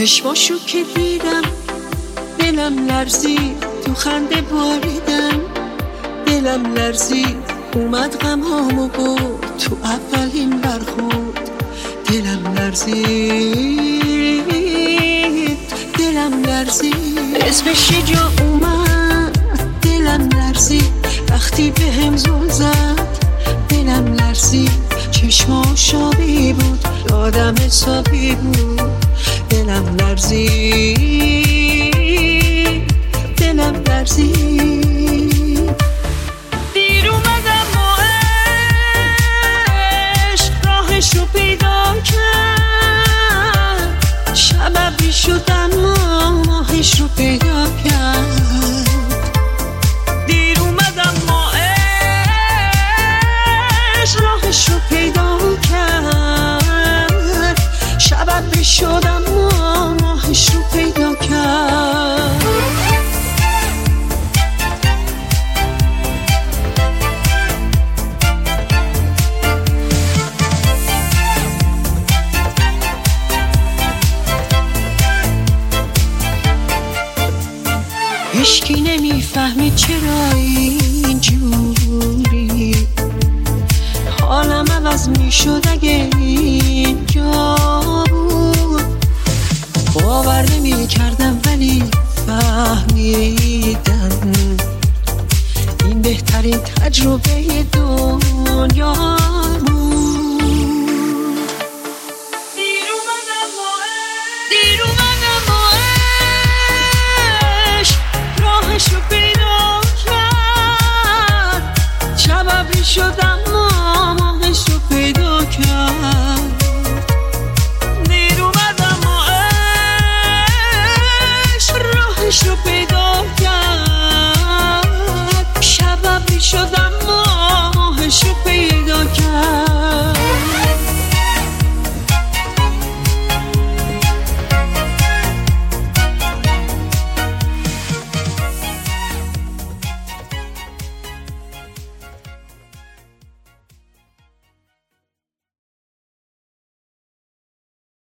چشماشو که دیدم دلم لرزید، تو خنده باریدم دلم لرزید، اومد غمامو برد تو اولین برخورد. دلم لرزید دلم لرزید، اسمش یه جا اومد دلم لرزید، وقتی به هم زل زد دلم لرزید، چشماش آبی بود یادم حسابی بود. دلم لرزید دلم لرزید، دیر اومدم با عشق راهشو پیدا کرد، شبابی شدم ماهش رو پیدا کرد. دیر اومدم با عشق راهشو پیدا کرد، شبابی شدم ماهش رو پیدا کرد. هیچکی نمیفهمید چرا اینجوری حالم عوض میشد اگه اینجا بود. باور نمیکردم ولی فهمیدم این بهترین تجربه دنیا بود. دیر اومدم با عشق راهشو پیدا کرد، شبابی شدم